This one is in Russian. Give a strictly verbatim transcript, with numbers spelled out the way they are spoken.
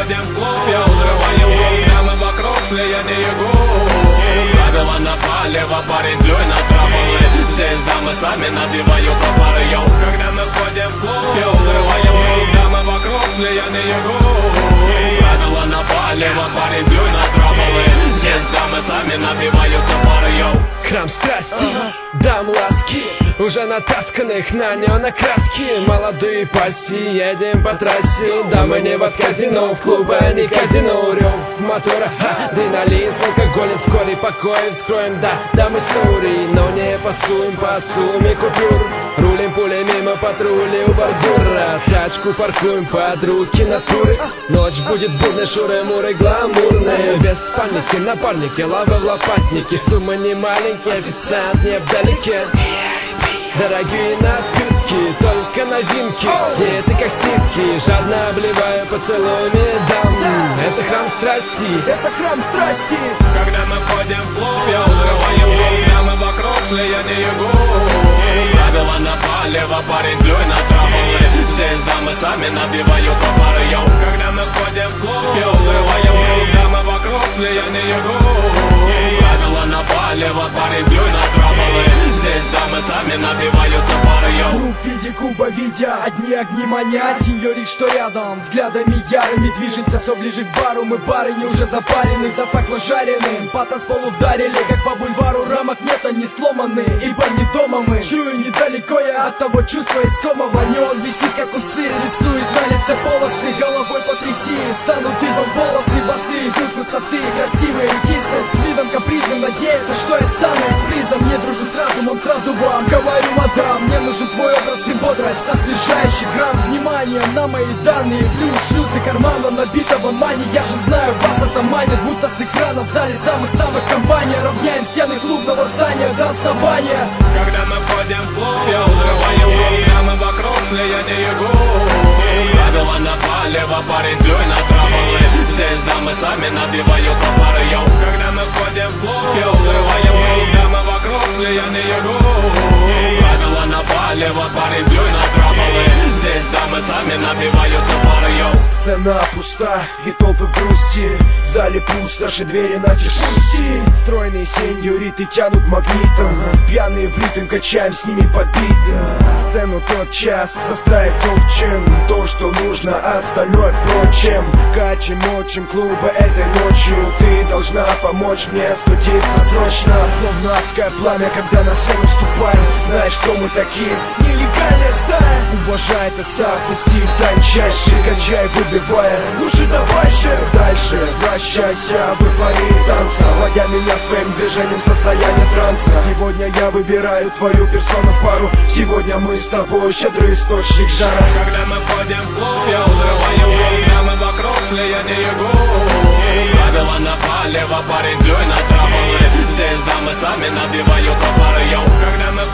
входим в клуб, я взрываю клуб, дамы вокруг, слияние губ. Правила напалево, парень плюй на траволы. Здесь дамы сами набивают пары, йоу. Когда мы входим в клуб, я взрываю клуб, дамы вокруг, слияние губ. Правила напалево, парень плюй на траволы. Здесь дамы сами набивают пары, йоу. Храм страсти, дам ласки, уже натасканных на неонокраски. Молодые пассии, едем по трассе. Дамы не в отказе, но в клубе не казино. Рев мотора, адреналин с алкоголем. Вскоре покой вскроем, да, дамы сори. Но не пасуем по сумме купюр. Рулим пулей мимо патрули у бордюра. Тачку паркуем под руки натуры. Ночь будет бурной, шуры-муры гламурные. Без паники, напарники, лава в лопатнике. Сумма не маленькие, официант не вдалеке. Дорогие напитки, только новинки. Диеты как скидки, жадно обливая поцелуями дам. Это храм страсти, это храм страсти. Когда мы входим в клуб, я взрываю клуб, дамы вокруг, слияние губ. Правила напалево, парень плюй на траволы. Здесь дамы сами набивают пары, йоу. Когда мы входим в клуб, я взрываю клуб, дамы вокруг, слияние губ. Правила напалево, парень плюй на траволы. Здесь дамы сами набивают пары, йоу. Круг в виде куба, видя одни огни манят. Сеньорит, что рядом, взглядами ярыми движемся все ближе к бару. Мы барыни уже запарены, запахло жареным. По танцполу вдарили, как по бульвару. Рамок нет, они сломаны, ибо не дома мы. Чую недалеко я от того чувства искомого. Не он висит, как усы, рисует на лице полосы. Головой потряси, станут дыбом волосы. Басы идут с высоты, красивые кисы. С видом капризным, надеется, что я стану призом. Не дружу с разумом, сразу вам говорю, мадам. Мне нужен твой образ и бодрость, освежающий грамм. Внимание на мои данные, плюс шлюзы кармана набитого мани. Я же знаю, вас это манит, будто с экрана в зале самых-самых компаний. Равняем стены клубного здания до основания. Когда мы входим в клуб, я взрываю клуб, дамы вокруг, слияние губ. Правила напалево, парень плюй на траволы. Здесь дамы сами набивают пары, йоу. Когда мы входим в клуб, я взрываю клуб, дамы вокруг, слияние губ. Правила напалево, парень плюй на траволы. Здесь дамы сами набивают пары, йоу. Сцена пуста и толпы в грусти. В зале пустоши, двери натишь пусти. Стройные сеньориты тянут магнитом. Пьяные в ритм, качаем с ними под бит. Сцену тот час составить топчем. То, что нужно, остальное впрочем. Качем, мочим клуба этой ночью. Ты должна помочь мне остудиться срочно. Словно адское пламя, когда на сцену вступаем. Знаешь, что мы такие? Нелегальная стая. Уважай это ставку, стиль тончайший. Качай, выбивая, ну же давай же. Дальше вращайся в эйфории танца, вводя меня своим движением в состояние транса. Сегодня я выбираю твою персону в пару. Сегодня мы с тобой щедрый источник жара. Когда мы входим в клуб, я взрываю клуб, дамы вокруг, слияние губ. Правила напалево, парень плюй на траволы. Здесь дамы сами набивают пары, йоу. Когда мы